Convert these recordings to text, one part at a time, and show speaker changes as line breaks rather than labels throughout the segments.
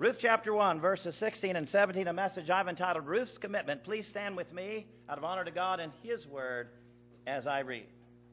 Ruth chapter 1, verses 16 and 17, a message I've entitled Ruth's Commitment. Please stand with me out of honor to God and His Word as I read.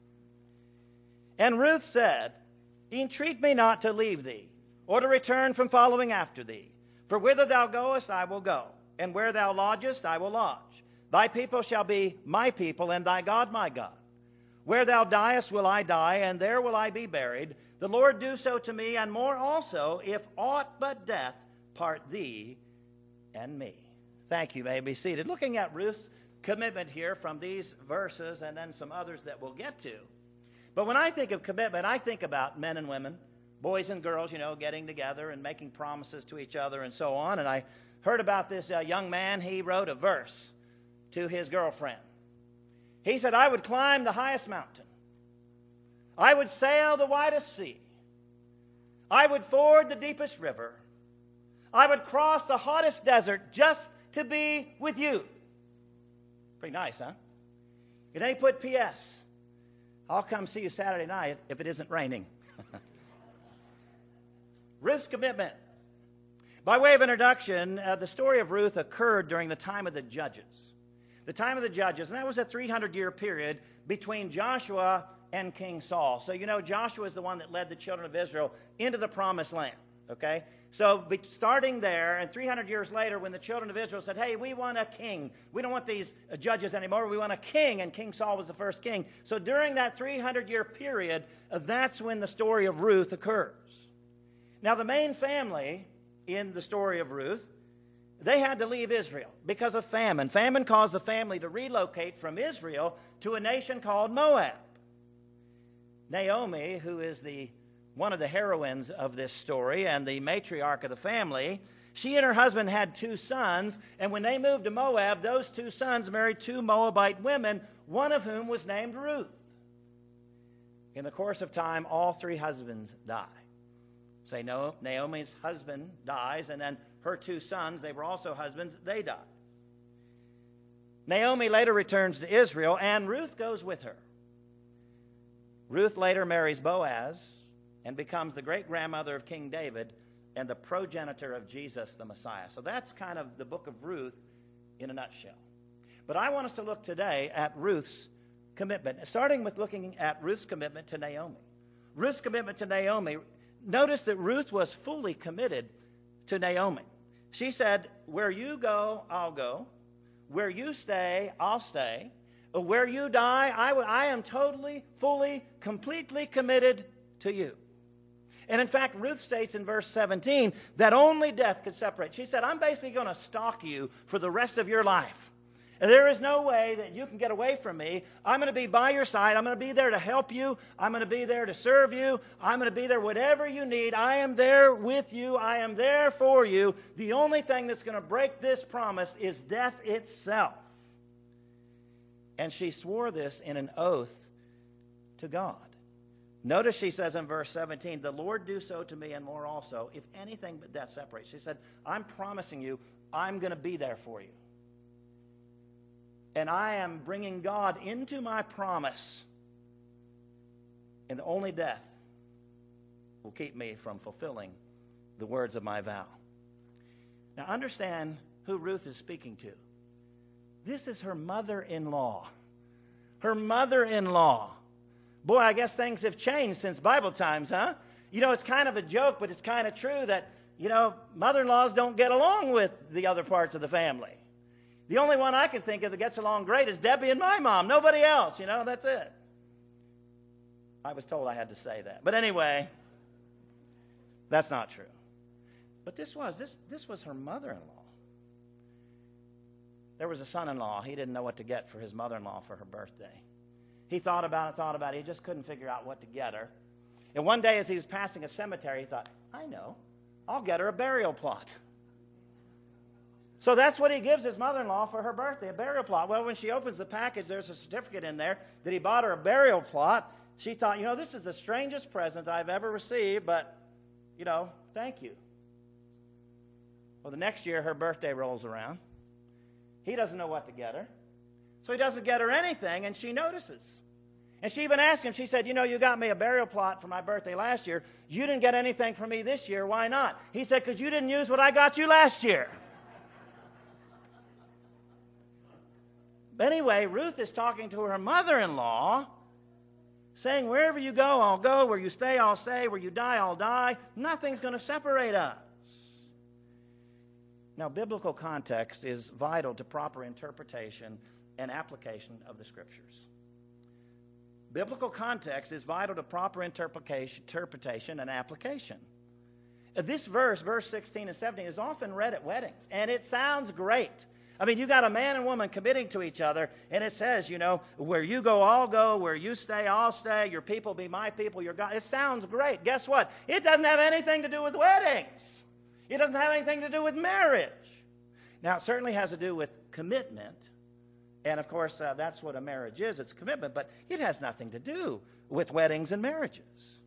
And Ruth said, Entreat me not to leave thee, or to return from following after thee. For whither thou goest, I will go, and where thou lodgest, I will lodge. Thy people shall be my people, and thy God my God. Where thou diest will I die, and there will I be buried. The Lord do so to me, and more also, if aught but death part thee and me. Thank you. May be seated. Looking at Ruth's commitment here from these verses and then some others that we'll get to. But when I think of commitment, I think about men and women, boys and girls, getting together and making promises to each other and so on. And I heard about this young man. He wrote a verse to his girlfriend. He said, I would climb the highest mountain. I would sail the widest sea. I would ford the deepest river. I would cross the hottest desert just to be with you. Pretty nice, huh? And then he put P.S. I'll come see you Saturday night if it isn't raining. Ruth's commitment. By way of introduction, the story of Ruth occurred during the time of the Judges. The time of the Judges, and that was a 300-year period between Joshua and King Saul. So Joshua is the one that led the children of Israel into the promised land. Okay? So starting there, and 300 years later, when the children of Israel said, hey, we want a king. We don't want these judges anymore. We want a king. And King Saul was the first king. So during that 300-year period, that's when the story of Ruth occurs. Now, the main family in the story of Ruth, they had to leave Israel because of famine. Famine caused the family to relocate from Israel to a nation called Moab. Naomi, who is one of the heroines of this story and the matriarch of the family, she and her husband had 2 sons, and when they moved to Moab, those 2 sons married 2 Moabite women, one of whom was named Ruth. In the course of time, all 3 husbands die. Say, no, Naomi's husband dies, and then her 2 sons, they were also husbands, they die. Naomi later returns to Israel, and Ruth goes with her. Ruth later marries Boaz and becomes the great-grandmother of King David and the progenitor of Jesus the Messiah. So that's kind of the book of Ruth in a nutshell. But I want us to look today at Ruth's commitment, starting with looking at Ruth's commitment to Naomi. Ruth's commitment to Naomi. Notice that Ruth was fully committed to Naomi. She said, where you go, I'll go. Where you stay, I'll stay. Where you die, I am totally, fully, completely committed to you. And in fact, Ruth states in verse 17 that only death could separate. She said, I'm basically going to stalk you for the rest of your life. And there is no way that you can get away from me. I'm going to be by your side. I'm going to be there to help you. I'm going to be there to serve you. I'm going to be there whatever you need. I am there with you. I am there for you. The only thing that's going to break this promise is death itself. And she swore this in an oath to God. Notice she says in verse 17, the Lord do so to me and more also, if anything but death separates. She said, I'm promising you, I'm going to be there for you. And I am bringing God into my promise. And only death will keep me from fulfilling the words of my vow. Now understand who Ruth is speaking to. This is her mother-in-law. Her mother-in-law. Boy, I guess things have changed since Bible times, huh? It's kind of a joke, but it's kind of true that, mother-in-laws don't get along with the other parts of the family. The only one I can think of that gets along great is Debbie and my mom. Nobody else, that's it. I was told I had to say that. But anyway, that's not true. But this was her mother-in-law. There was a son-in-law. He didn't know what to get for his mother-in-law for her birthday. He thought about it. He just couldn't figure out what to get her. And one day as he was passing a cemetery, he thought, I know, I'll get her a burial plot. So that's what he gives his mother-in-law for her birthday, a burial plot. Well, when she opens the package, there's a certificate in there that he bought her a burial plot. She thought, this is the strangest present I've ever received, but, thank you. Well, the next year, her birthday rolls around. He doesn't know what to get her. So he doesn't get her anything, and she notices. And she even asked him, she said, you got me a burial plot for my birthday last year. You didn't get anything from me this year. Why not? He said, because you didn't use what I got you last year. But anyway, Ruth is talking to her mother-in-law, saying, wherever you go, I'll go. Where you stay, I'll stay. Where you die, I'll die. Nothing's going to separate us. Now, biblical context is vital to proper interpretation and application of the Scriptures. Biblical context is vital to proper interpretation and application. This verse 16 and 17, is often read at weddings, and it sounds great. I mean, you got a man and woman committing to each other, and it says, where you go, I'll go. Where you stay, I'll stay. Your people be my people. Your God. It sounds great. Guess what? It doesn't have anything to do with weddings. It doesn't have anything to do with marriage. Now, it certainly has to do with commitment. And, of course, that's what a marriage is. It's commitment. But it has nothing to do with weddings and marriages.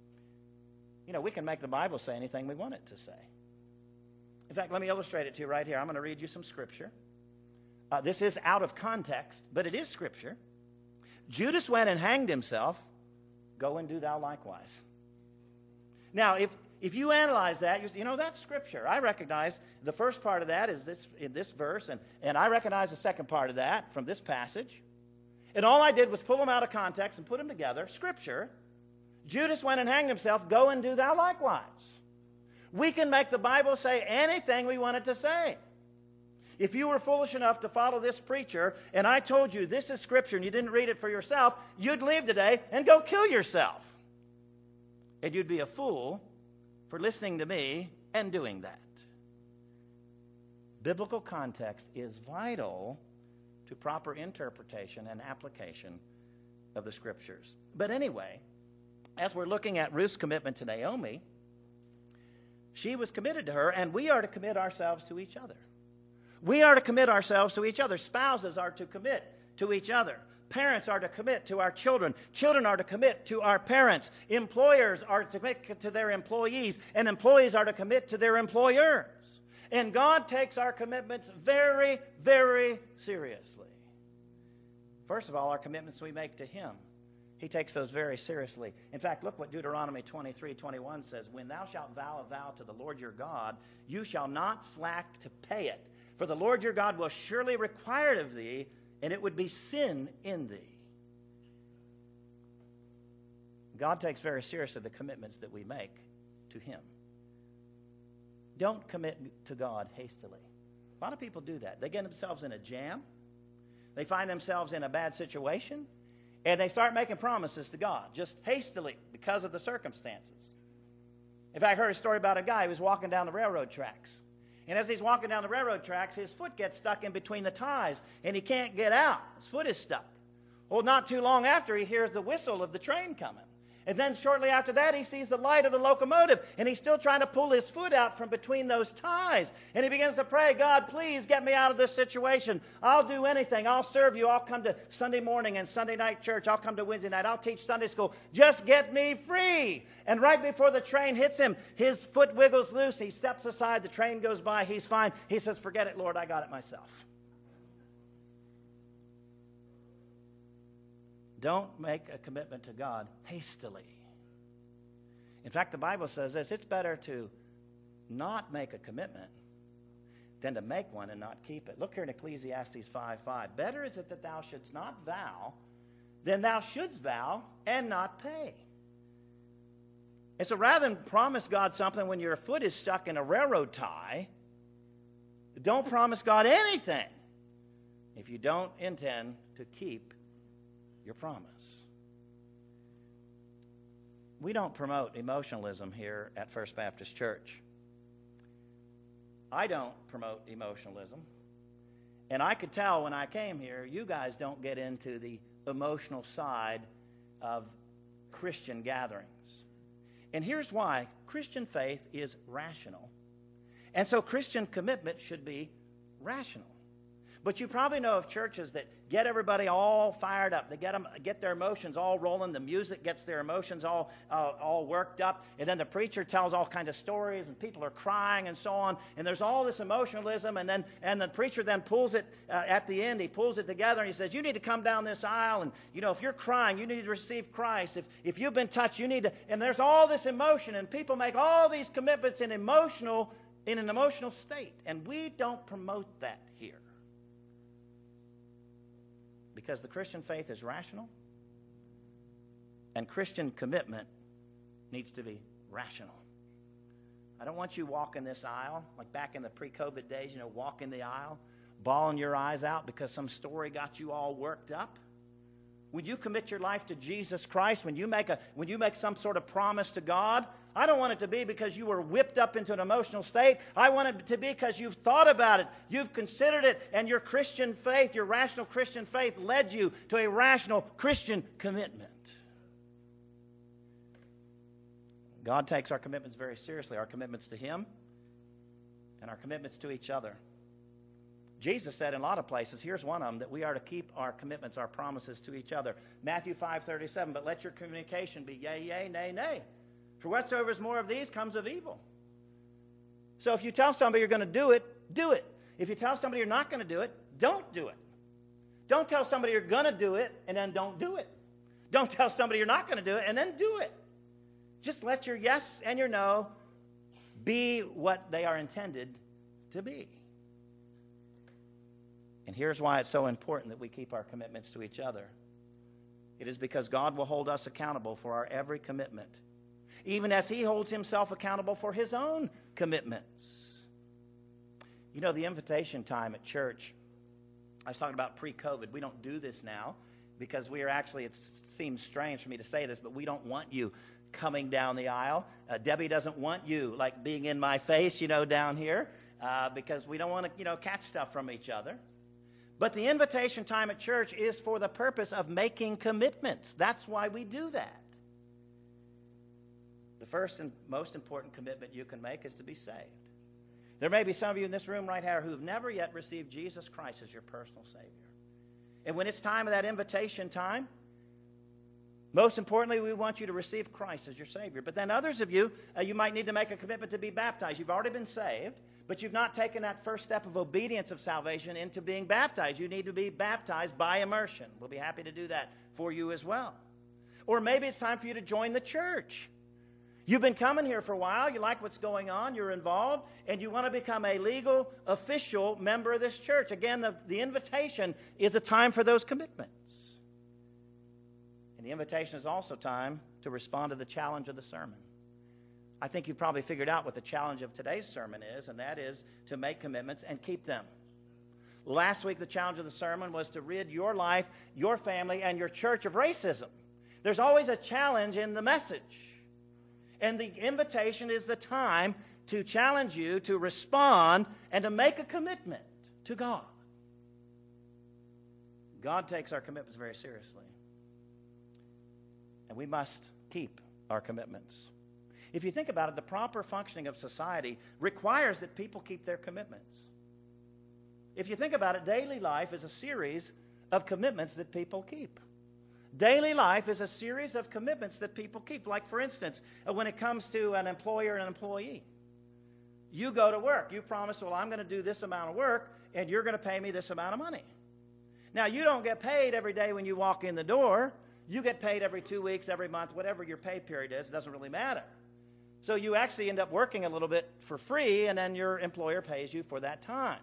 We can make the Bible say anything we want it to say. In fact, let me illustrate it to you right here. I'm going to read you some Scripture. This is out of context, but it is Scripture. Judas went and hanged himself. Go and do thou likewise. Now, if you analyze that, that's Scripture. I recognize the first part of that is in this verse, and I recognize the second part of that from this passage. And all I did was pull them out of context and put them together. Scripture. Judas went and hanged himself. Go and do thou likewise. We can make the Bible say anything we want it to say. If you were foolish enough to follow this preacher, and I told you this is Scripture and you didn't read it for yourself, you'd leave today and go kill yourself. And you'd be a fool for listening to me and doing that. Biblical context is vital to proper interpretation and application of the Scriptures. But anyway, as we're looking at Ruth's commitment to Naomi, she was committed to her, and we are to commit ourselves to each other. We are to commit ourselves to each other. Spouses are to commit to each other. Parents are to commit to our children. Children are to commit to our parents. Employers are to commit to their employees, and employees are to commit to their employers. And God takes our commitments very, very seriously. First of all, our commitments we make to Him. He takes those very seriously. In fact, look what Deuteronomy 23:21 says. When thou shalt vow a vow to the Lord your God, you shall not slack to pay it. For the Lord your God will surely require it of thee, and it would be sin in thee. God takes very seriously the commitments that we make to Him. Don't commit to God hastily. A lot of people do that. They get themselves in a jam. They find themselves in a bad situation. And they start making promises to God just hastily because of the circumstances. In fact, I heard a story about a guy who was walking down the railroad tracks. And as he's walking down the railroad tracks, his foot gets stuck in between the ties, and he can't get out. His foot is stuck. Well, not too long after, he hears the whistle of the train coming. And then shortly after that, he sees the light of the locomotive, and he's still trying to pull his foot out from between those ties. And he begins to pray, God, please get me out of this situation. I'll do anything. I'll serve you. I'll come to Sunday morning and Sunday night church. I'll come to Wednesday night. I'll teach Sunday school. Just get me free. And right before the train hits him, his foot wiggles loose. He steps aside. The train goes by. He's fine. He says, forget it, Lord. I got it myself. Don't make a commitment to God hastily. In fact, the Bible says this, it's better to not make a commitment than to make one and not keep it. Look here in Ecclesiastes 5:5. Better is it that thou shouldst not vow than thou shouldst vow and not pay. And so rather than promise God something when your foot is stuck in a railroad tie, don't promise God anything if you don't intend to keep your promise. We don't promote emotionalism here at First Baptist Church. I don't promote emotionalism. And I could tell when I came here, you guys don't get into the emotional side of Christian gatherings. And here's why. Christian faith is rational. And so Christian commitment should be rational. But you probably know of churches that get everybody all fired up. They get their emotions all rolling. The music gets their emotions all worked up. And then the preacher tells all kinds of stories, and people are crying and so on. And there's all this emotionalism. And the preacher then pulls it at the end. He pulls it together and he says, you need to come down this aisle. And, if you're crying, you need to receive Christ. If you've been touched, you need to. And there's all this emotion. And people make all these commitments in an emotional state. And we don't promote that here. Because the Christian faith is rational, and Christian commitment needs to be rational. I don't want you walking this aisle, like back in the pre-COVID days, walking the aisle, bawling your eyes out because some story got you all worked up. When you commit your life to Jesus Christ, when you make some sort of promise to God, I don't want it to be because you were whipped up into an emotional state. I want it to be because you've thought about it, you've considered it, and your Christian faith, your rational Christian faith, led you to a rational Christian commitment. God takes our commitments very seriously, our commitments to Him and our commitments to each other. Jesus said in a lot of places, here's one of them, that we are to keep our commitments, our promises to each other. Matthew 5:37, but let your communication be yea, yea, nay, nay. For whatsoever is more of these comes of evil. So if you tell somebody you're going to do it, do it. If you tell somebody you're not going to do it, don't do it. Don't tell somebody you're going to do it and then don't do it. Don't tell somebody you're not going to do it and then do it. Just let your yes and your no be what they are intended to be. And here's why it's so important that we keep our commitments to each other. It is because God will hold us accountable for our every commitment, even as He holds Himself accountable for His own commitments. The invitation time at church, I was talking about pre-COVID. We don't do this now because we are actually, it seems strange for me to say this, but we don't want you coming down the aisle. Debbie doesn't want you like being in my face, down here, because we don't want to, catch stuff from each other. But the invitation time at church is for the purpose of making commitments. That's why we do that. The first and most important commitment you can make is to be saved. There may be some of you in this room right here who have never yet received Jesus Christ as your personal Savior. And when it's time of that invitation time, most importantly, we want you to receive Christ as your Savior. But then others of you, you might need to make a commitment to be baptized. You've already been saved, but you've not taken that first step of obedience of salvation into being baptized. You need to be baptized by immersion. We'll be happy to do that for you as well. Or maybe it's time for you to join the church. You've been coming here for a while. You like what's going on. You're involved. And you want to become a legal, official member of this church. Again, the invitation is a time for those commitments. And the invitation is also time to respond to the challenge of the sermon. I think you've probably figured out what the challenge of today's sermon is, and that is to make commitments and keep them. Last week, the challenge of the sermon was to rid your life, your family, and your church of racism. There's always a challenge in the message. And the invitation is the time to challenge you to respond and to make a commitment to God. God takes our commitments very seriously. And we must keep our commitments. If you think about it, the proper functioning of society requires that people keep their commitments. If you think about it, daily life is a series of commitments that people keep. Daily life is a series of commitments that people keep. Like, for instance, when it comes to an employer and an employee, you go to work. You promise, well, I'm going to do this amount of work, and you're going to pay me this amount of money. Now, you don't get paid every day when you walk in the door. You get paid every 2 weeks, every month, whatever your pay period is. It doesn't really matter. So you actually end up working a little bit for free, and then your employer pays you for that time.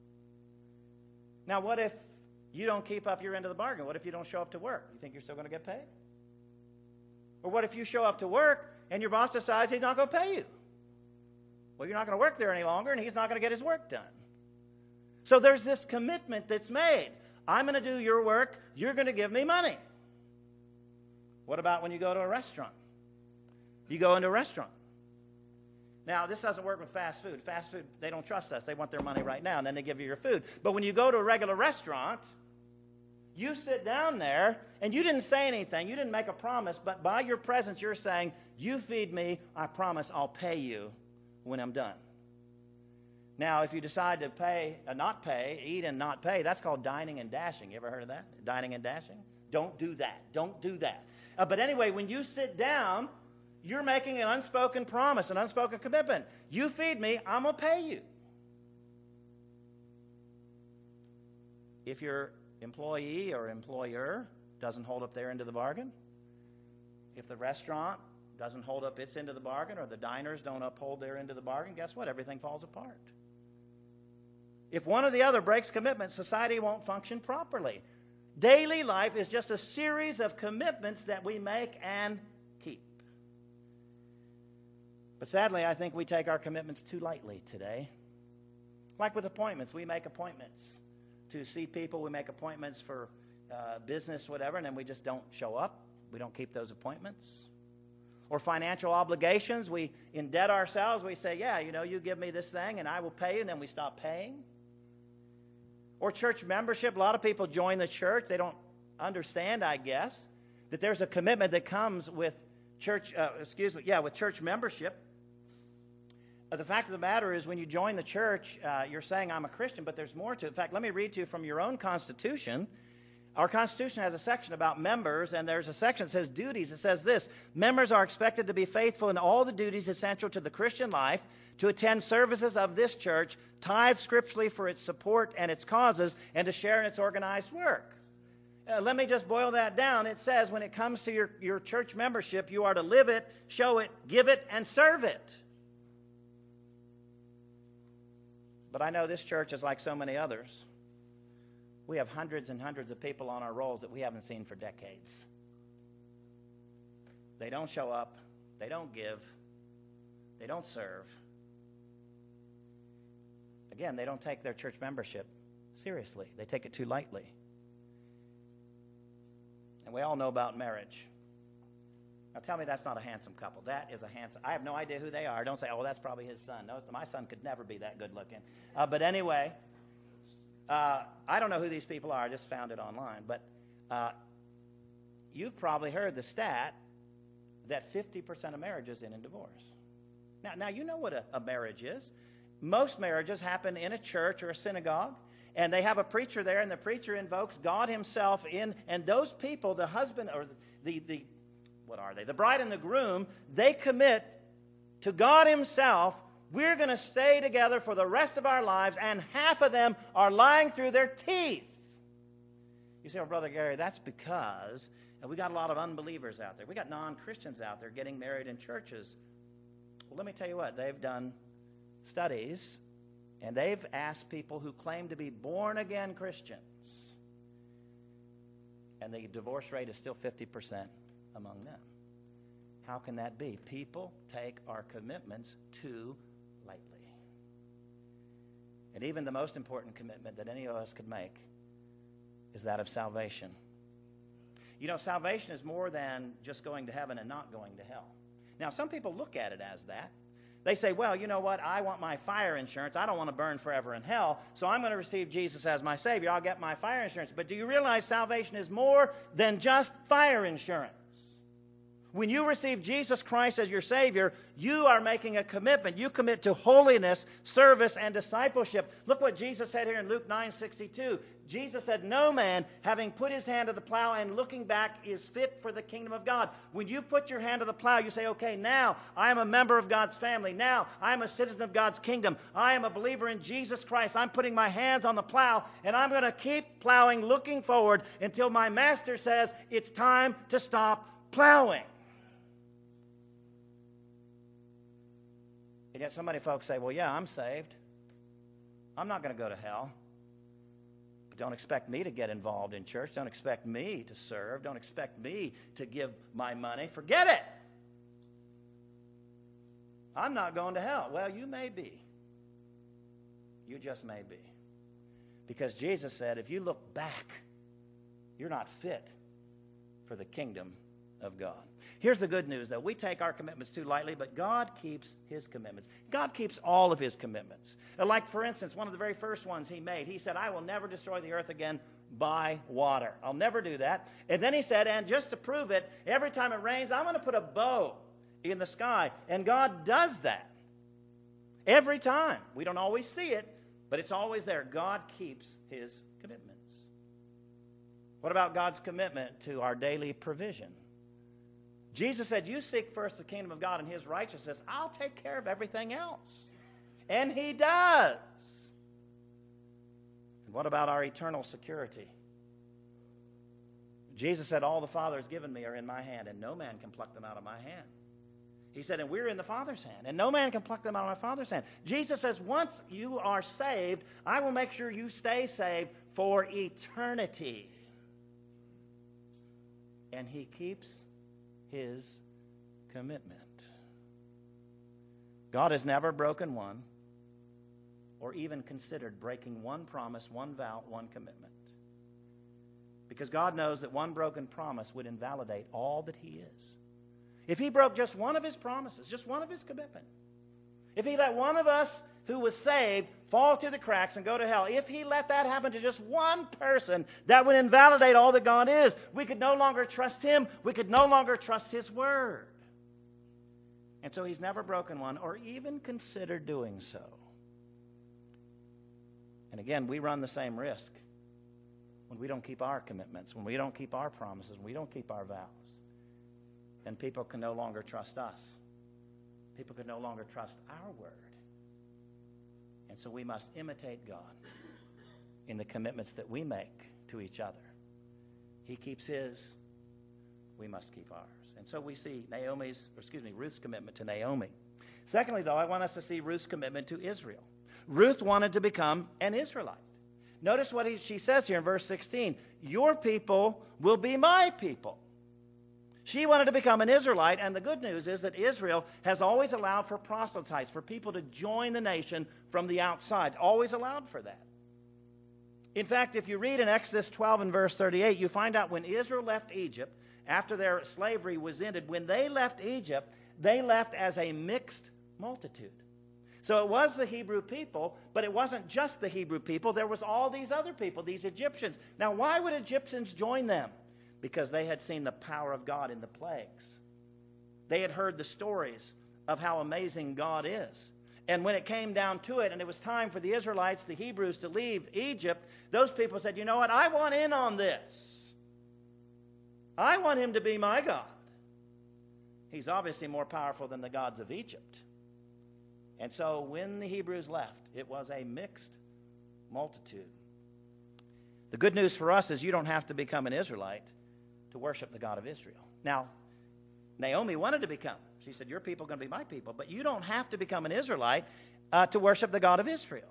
Now, what if you don't keep up your end of the bargain? What if you don't show up to work? You think you're still going to get paid? Or what if you show up to work and your boss decides he's not going to pay you? Well, you're not going to work there any longer, and he's not going to get his work done. So there's this commitment that's made. I'm going to do your work. You're going to give me money. What about when you go to a restaurant? You go into a restaurant. Now, this doesn't work with fast food. Fast food, they don't trust us. They want their money right now, and then they give you your food. But when you go to a regular restaurant, you sit down there, and you didn't say anything. You didn't make a promise, but by your presence, you're saying, you feed me, I promise I'll pay you when I'm done. Now, if you decide to pay, not pay, eat and not pay, that's called dining and dashing. You ever heard of that? Dining and dashing? Don't do that. Don't do that. But anyway, when you sit down, you're making an unspoken promise, an unspoken commitment. You feed me, I'm going to pay you. If your employee or employer doesn't hold up their end of the bargain, if the restaurant doesn't hold up its end of the bargain, or the diners don't uphold their end of the bargain, guess what? Everything falls apart. If one or the other breaks commitment, society won't function properly. Daily life is just a series of commitments that we make and keep. But sadly, I think we take our commitments too lightly today. Like with appointments, we make appointments to see people, we make appointments for business, whatever, and then we just don't show up. We don't keep those appointments. Or financial obligations, we indebt ourselves. We say, yeah, you give me this thing and I will pay you, and then we stop paying. Or church membership. A lot of people join the church. They don't understand, I guess, that there's a commitment that comes with church, with church membership. The fact of the matter is, when you join the church, you're saying, I'm a Christian, but there's more to it. In fact, let me read to you from your own Constitution. Our Constitution has a section about members, and there's a section that says duties. It says this: members are expected to be faithful in all the duties essential to the Christian life, to attend services of this church, tithe scripturally for its support and its causes, and to share in its organized work. Let me just boil that down. It says when it comes to your church membership, you are to live it, show it, give it, and serve it. But I know this church is like so many others. We have hundreds and hundreds of people on our rolls that we haven't seen for decades. They don't show up. They don't give. They don't serve. Again, they don't take their church membership seriously. They take it too lightly. And we all know about marriage. Now tell me that's not a handsome couple. That is a handsome. I have no idea who they are. Don't say, oh, that's probably his son. No, my son could never be that good looking. But anyway, I don't know who these people are. I just found it online. But you've probably heard the stat that 50% of marriages end in divorce. Now you know what a marriage is. Most marriages happen in a church or a synagogue, and they have a preacher there, and the preacher invokes God himself in, and those people, the husband or the what are they? The bride and the groom, they commit to God himself. We're going to stay together for the rest of our lives, and half of them are lying through their teeth. You say, well, Brother Gary, that's because we got a lot of unbelievers out there. We got non-Christians out there getting married in churches. Well, let me tell you what. They've done studies, and they've asked people who claim to be born-again Christians, and the divorce rate is still 50% among them. How can that be? People take our commitments too lightly. And even the most important commitment that any of us could make is that of salvation. Salvation is more than just going to heaven and not going to hell. Now, some people look at it as that. They say, well, you know what? I want my fire insurance. I don't want to burn forever in hell, so I'm going to receive Jesus as my Savior. I'll get my fire insurance. But do you realize salvation is more than just fire insurance? When you receive Jesus Christ as your Savior, you are making a commitment. You commit to holiness, service, and discipleship. Look what Jesus said here in Luke 9:62. Jesus said, no man, having put his hand to the plow and looking back, is fit for the kingdom of God. When you put your hand to the plow, you say, okay, now I am a member of God's family. Now I am a citizen of God's kingdom. I am a believer in Jesus Christ. I'm putting my hands on the plow, and I'm going to keep plowing, looking forward until my master says it's time to stop plowing. And yet so many folks say, well, yeah, I'm saved. I'm not going to go to hell. But don't expect me to get involved in church. Don't expect me to serve. Don't expect me to give my money. Forget it. I'm not going to hell. Well, you may be. You just may be. Because Jesus said, if you look back, you're not fit for the kingdom of God. Here's the good news, though. We take our commitments too lightly, but God keeps his commitments. God keeps all of his commitments. Like, for instance, one of the very first ones he made, he said, I will never destroy the earth again by water. I'll never do that. And then he said, and just to prove it, every time it rains, I'm going to put a bow in the sky. And God does that. Every time. We don't always see it, but it's always there. God keeps his commitments. What about God's commitment to our daily provision? Jesus said, you seek first the kingdom of God and his righteousness. I'll take care of everything else. And he does. And what about our eternal security? Jesus said, all the Father has given me are in my hand, and no man can pluck them out of my hand. He said, and we're in the Father's hand, and no man can pluck them out of my Father's hand. Jesus says, once you are saved, I will make sure you stay saved for eternity. And he keeps his commitment. God has never broken one or even considered breaking one promise, one vow, one commitment. Because God knows that one broken promise would invalidate all that he is. If he broke just one of his promises, just one of his commitments, if he let one of us who was saved fall through the cracks and go to hell, if he let that happen to just one person, that would invalidate all that God is. We could no longer trust him. We could no longer trust his word. And so he's never broken one or even considered doing so. And again, we run the same risk when we don't keep our commitments, when we don't keep our promises, when we don't keep our vows. Then people can no longer trust us. People can no longer trust our word. And so we must imitate God in the commitments that we make to each other. He keeps his, we must keep ours. And so we see Ruth's commitment to Naomi. Secondly, though, I want us to see Ruth's commitment to Israel. Ruth wanted to become an Israelite. Notice what she says here in verse 16. Your people will be my people. She wanted to become an Israelite, and the good news is that Israel has always allowed for proselytes, for people to join the nation from the outside. Always allowed for that. In fact, if you read in Exodus 12 and verse 38, you find out when Israel left Egypt, after their slavery was ended, when they left Egypt, they left as a mixed multitude. So it was the Hebrew people, but it wasn't just the Hebrew people. There was all these other people, these Egyptians. Now, why would Egyptians join them? Because they had seen the power of God in the plagues. They had heard the stories of how amazing God is. And when it came down to it, and it was time for the Israelites, the Hebrews, to leave Egypt, those people said, you know what, I want in on this. I want him to be my God. He's obviously more powerful than the gods of Egypt. And so when the Hebrews left, it was a mixed multitude. The good news for us is you don't have to become an Israelite to worship the God of Israel. Now, Naomi wanted to become. She said, your people are going to be my people. But you don't have to become an Israelite to worship the God of Israel.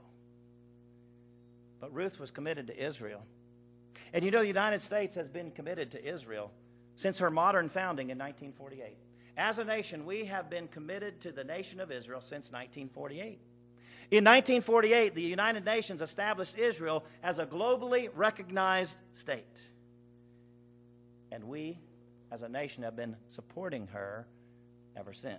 But Ruth was committed to Israel. And you know, the United States has been committed to Israel since her modern founding in 1948. As a nation, we have been committed to the nation of Israel since 1948. In 1948, the United Nations established Israel as a globally recognized state. And we, as a nation, have been supporting her ever since.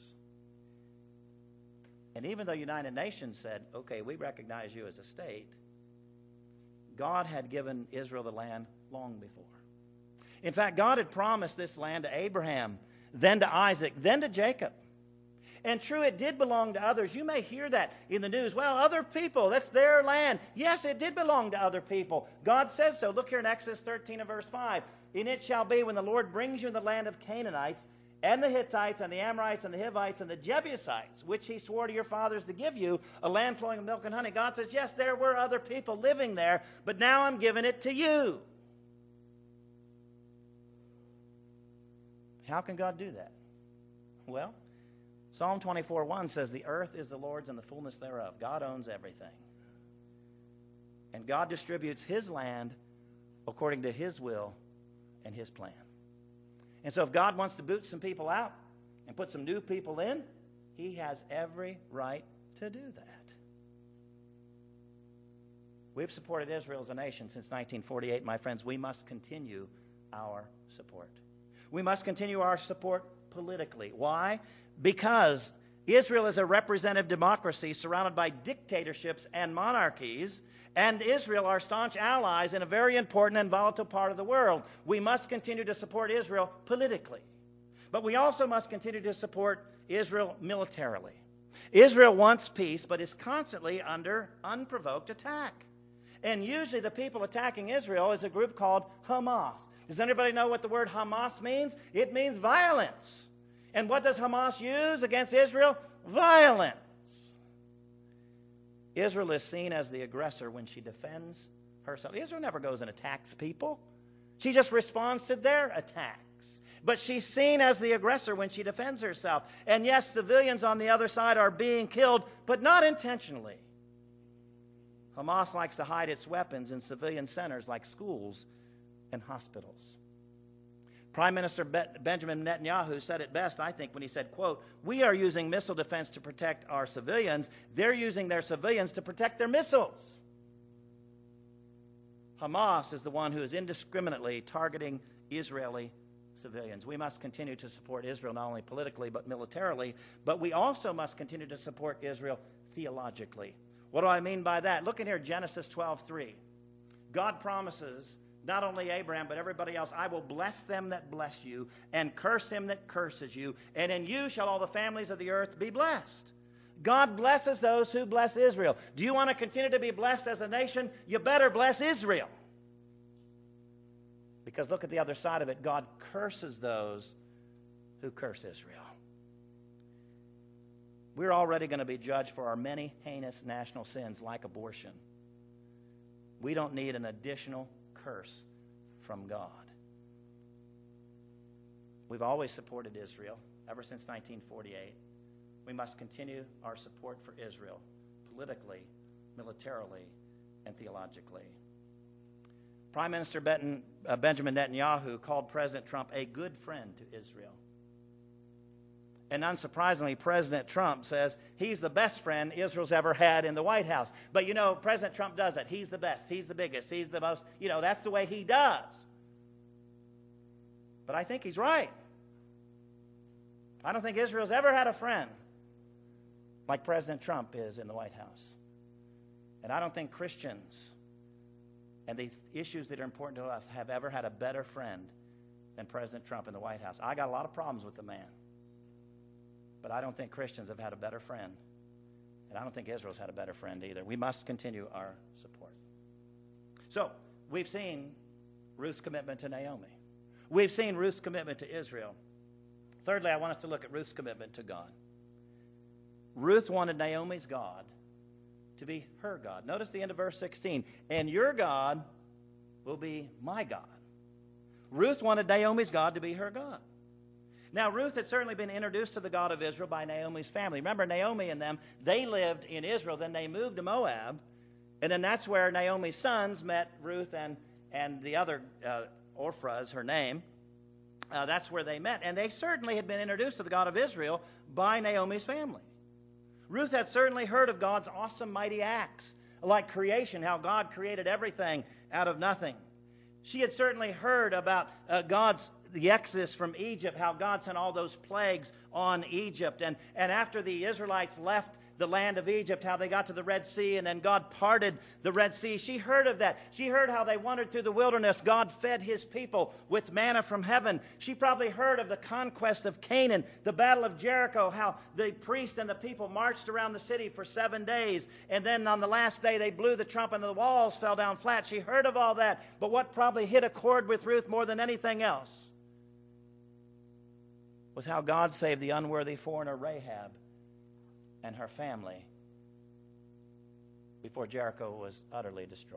And even though the United Nations said, okay, we recognize you as a state, God had given Israel the land long before. In fact, God had promised this land to Abraham, then to Isaac, then to Jacob. And true, it did belong to others. You may hear that in the news. Well, other people, that's their land. Yes, it did belong to other people. God says so. Look here in Exodus 13 and verse 5. And it shall be when the Lord brings you in the land of Canaanites, and the Hittites, and the Amorites, and the Hivites, and the Jebusites, which he swore to your fathers to give you, a land flowing with milk and honey. God says, yes, there were other people living there, but now I'm giving it to you. How can God do that? Well, Psalm 24:1 says, the earth is the Lord's and the fullness thereof. God owns everything. And God distributes his land according to his will and his plan. And so if God wants to boot some people out and put some new people in, he has every right to do that. We've supported Israel as a nation since 1948, my friends. We must continue our support. We must continue our support politically. Why? Because Israel is a representative democracy surrounded by dictatorships and monarchies, and Israel are staunch allies in a very important and volatile part of the world. We must continue to support Israel politically. But we also must continue to support Israel militarily. Israel wants peace, but is constantly under unprovoked attack. And usually the people attacking Israel is a group called Hamas. Does anybody know what the word Hamas means? It means violence. And what does Hamas use against Israel? Violence. Israel is seen as the aggressor when she defends herself. Israel never goes and attacks people. She just responds to their attacks. But she's seen as the aggressor when she defends herself. And yes, civilians on the other side are being killed, but not intentionally. Hamas likes to hide its weapons in civilian centers like schools and hospitals. Prime Minister Benjamin Netanyahu said it best, I think, when he said, quote, "We are using missile defense to protect our civilians. They're using their civilians to protect their missiles." Hamas is the one who is indiscriminately targeting Israeli civilians. We must continue to support Israel not only politically but militarily, but we also must continue to support Israel theologically. What do I mean by that? Look in here, Genesis 12:3. God promises not only Abraham but everybody else, "I will bless them that bless you and curse him that curses you, and in you shall all the families of the earth be blessed." God blesses those who bless Israel. Do you want to continue to be blessed as a nation? You better bless Israel. Because look at the other side of it. God curses those who curse Israel. We're already going to be judged for our many heinous national sins like abortion. We don't need an additional curse from God. We've always supported Israel ever since 1948. We must continue our support for Israel politically, militarily, and theologically. Prime Minister Benjamin Netanyahu called President Trump a good friend to Israel. And unsurprisingly, President Trump says he's the best friend Israel's ever had in the White House. But you know, President Trump does it. He's the best. He's the biggest. He's the most, that's the way he does. But I think he's right. I don't think Israel's ever had a friend like President Trump is in the White House. And I don't think Christians and the issues that are important to us have ever had a better friend than President Trump in the White House. I got a lot of problems with the man. But I don't think Christians have had a better friend. And I don't think Israel's had a better friend either. We must continue our support. So, we've seen Ruth's commitment to Naomi. We've seen Ruth's commitment to Israel. Thirdly, I want us to look at Ruth's commitment to God. Ruth wanted Naomi's God to be her God. Notice the end of verse 16. "And your God will be my God." Ruth wanted Naomi's God to be her God. Now, Ruth had certainly been introduced to the God of Israel by Naomi's family. Remember, Naomi and them, they lived in Israel. Then they moved to Moab. And then that's where Naomi's sons met Ruth and the other, Orpah is her name. That's where they met. And they certainly had been introduced to the God of Israel by Naomi's family. Ruth had certainly heard of God's awesome, mighty acts, like creation, how God created everything out of nothing. She had certainly heard about the Exodus from Egypt, how God sent all those plagues on Egypt. And after the Israelites left the land of Egypt, how they got to the Red Sea, and then God parted the Red Sea. She heard of that. She heard how they wandered through the wilderness. God fed his people with manna from heaven. She probably heard of the conquest of Canaan, the battle of Jericho, how the priest and the people marched around the city for 7 days, and then on the last day they blew the trumpet and the walls fell down flat. She heard of all that, but what probably hit a chord with Ruth more than anything else was how God saved the unworthy foreigner Rahab and her family before Jericho was utterly destroyed.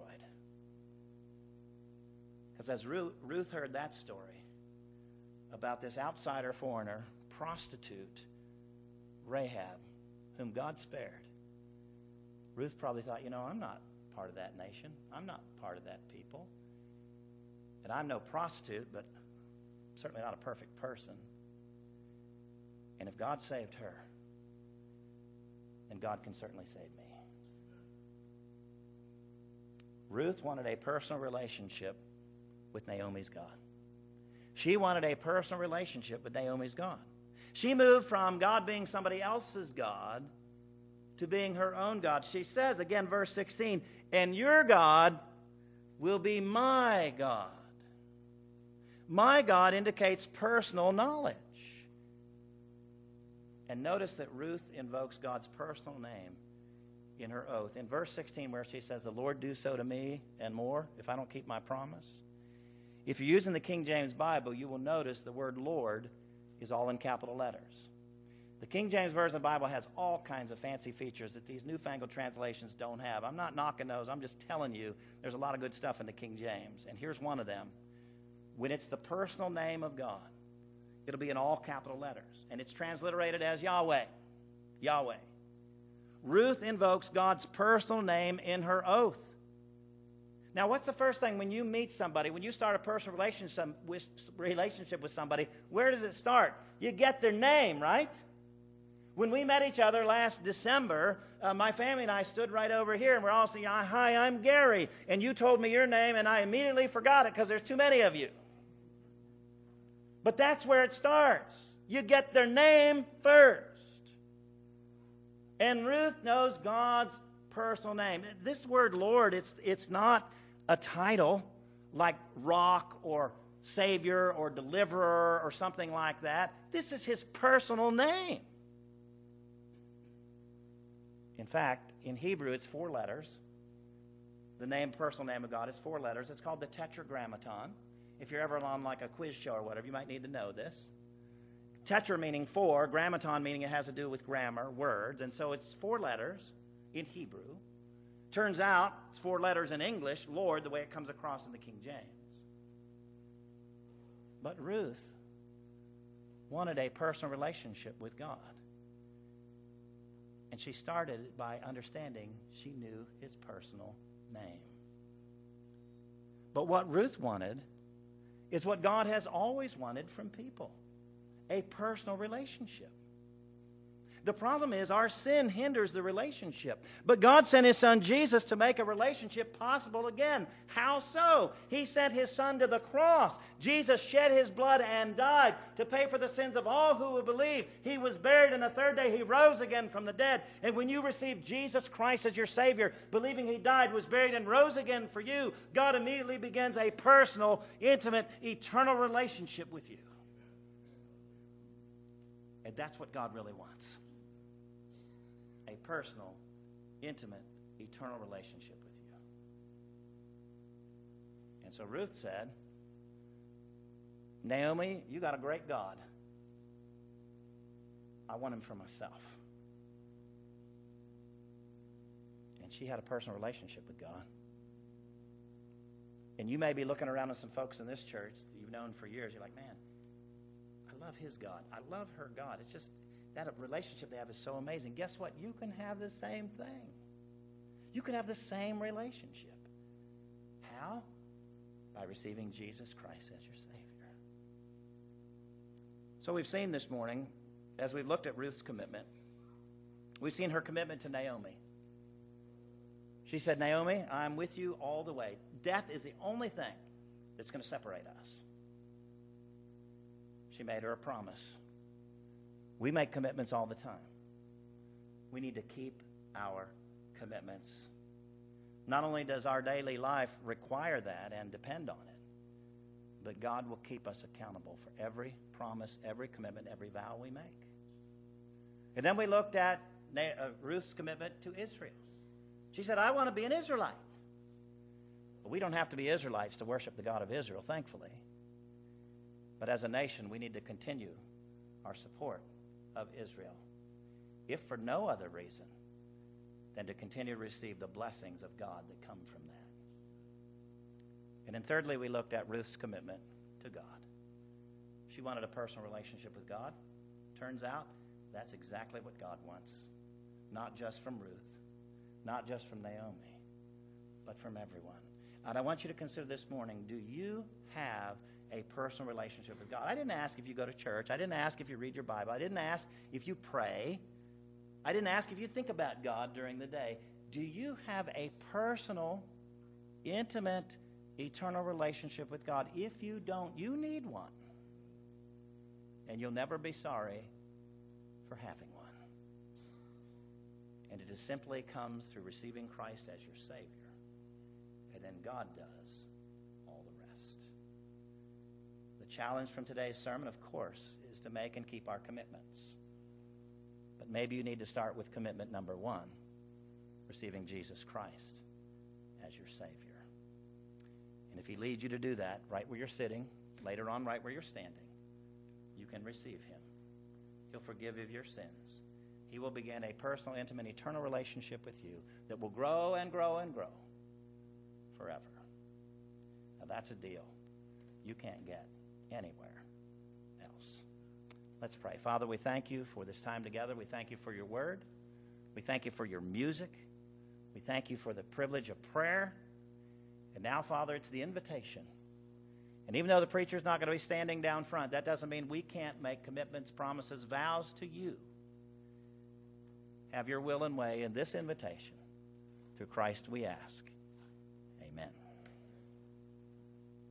Because as Ruth heard that story about this outsider foreigner, prostitute, Rahab, whom God spared, Ruth probably thought, I'm not part of that nation. I'm not part of that people. And I'm no prostitute, but certainly not a perfect person. And if God saved her, then God can certainly save me. Ruth wanted a personal relationship with Naomi's God. She wanted a personal relationship with Naomi's God. She moved from God being somebody else's God to being her own God. She says, again, verse 16, "And your God will be my God." My God indicates personal knowledge. And notice that Ruth invokes God's personal name in her oath. In verse 16, where she says, "The Lord do so to me and more if I don't keep my promise." If you're using the King James Bible, you will notice the word Lord is all in capital letters. The King James Version of the Bible has all kinds of fancy features that these newfangled translations don't have. I'm not knocking those. I'm just telling you there's a lot of good stuff in the King James. And here's one of them. When it's the personal name of God, it'll be in all capital letters. And it's transliterated as Yahweh. Yahweh. Ruth invokes God's personal name in her oath. Now, what's the first thing when you meet somebody, when you start a personal relationship with somebody, where does it start? You get their name, right? When we met each other last December, my family and I stood right over here, and we're all saying, "Hi, I'm Gary." And you told me your name, and I immediately forgot it because there's too many of you. But that's where it starts. You get their name first. And Ruth knows God's personal name. This word Lord, it's not a title like Rock or Savior or Deliverer or something like that. This is his personal name. In fact, in Hebrew, it's 4 letters. The personal name of God is 4 letters. It's called the Tetragrammaton. If you're ever on like a quiz show or whatever, you might need to know this. Tetra meaning 4, grammaton meaning it has to do with grammar, words, and so it's 4 letters in Hebrew. Turns out it's 4 letters in English, Lord, the way it comes across in the King James. But Ruth wanted a personal relationship with God. And she started by understanding she knew his personal name. But what Ruth wanted is what God has always wanted from people: a personal relationship. The problem is our sin hinders the relationship. But God sent his son Jesus to make a relationship possible again. How so? He sent his son to the cross. Jesus shed his blood and died to pay for the sins of all who would believe. He was buried, and the 3rd day he rose again from the dead. And when you receive Jesus Christ as your Savior, believing he died, was buried, and rose again for you, God immediately begins a personal, intimate, eternal relationship with you. And that's what God really wants. A personal, intimate, eternal relationship with you. And so Ruth said, "Naomi, you got a great God. I want him for myself." And she had a personal relationship with God. And you may be looking around at some folks in this church that you've known for years. You're like, "Man, I love his God. I love her God." It's just that relationship they have is so amazing. Guess what? You can have the same thing. You can have the same relationship. How? By receiving Jesus Christ as your Savior. So we've seen this morning, as we've looked at Ruth's commitment, we've seen her commitment to Naomi. She said, "Naomi, I'm with you all the way. Death is the only thing that's going to separate us." She made her a promise. We make commitments all the time. We need to keep our commitments. Not only does our daily life require that and depend on it, but God will keep us accountable for every promise, every commitment, every vow we make. And then we looked at Ruth's commitment to Israel. She said, "I want to be an Israelite." But we don't have to be Israelites to worship the God of Israel, thankfully. But as a nation, we need to continue our support of Israel, if for no other reason than to continue to receive the blessings of God that come from that. And then thirdly, we looked at Ruth's commitment to God. She wanted a personal relationship with God. Turns out that's exactly what God wants. Not just from Ruth, not just from Naomi, but from everyone. And I want you to consider this morning, do you have a personal relationship with God? I didn't ask if you go to church. I didn't ask if you read your Bible. I didn't ask if you pray. I didn't ask if you think about God during the day. Do you have a personal, intimate, eternal relationship with God? If you don't, you need one. And you'll never be sorry for having one. And it just simply comes through receiving Christ as your Savior. And then God does all the rest. The challenge from today's sermon, of course, is to make and keep our commitments. But maybe you need to start with commitment number 1, receiving Jesus Christ as your Savior. And if He leads you to do that, right where you're sitting, later on right where you're standing, you can receive Him. He'll forgive you of your sins. He will begin a personal, intimate, eternal relationship with you that will grow and grow and grow forever. Now that's a deal you can't get anywhere else. Let's pray. Father, we thank you for this time together. We thank you for your word. We thank you for your music. We thank you for the privilege of prayer. And now, Father, it's the invitation. And even though the preacher's not going to be standing down front, that doesn't mean we can't make commitments, promises, vows to you. Have your will and way in this invitation. Through Christ we ask.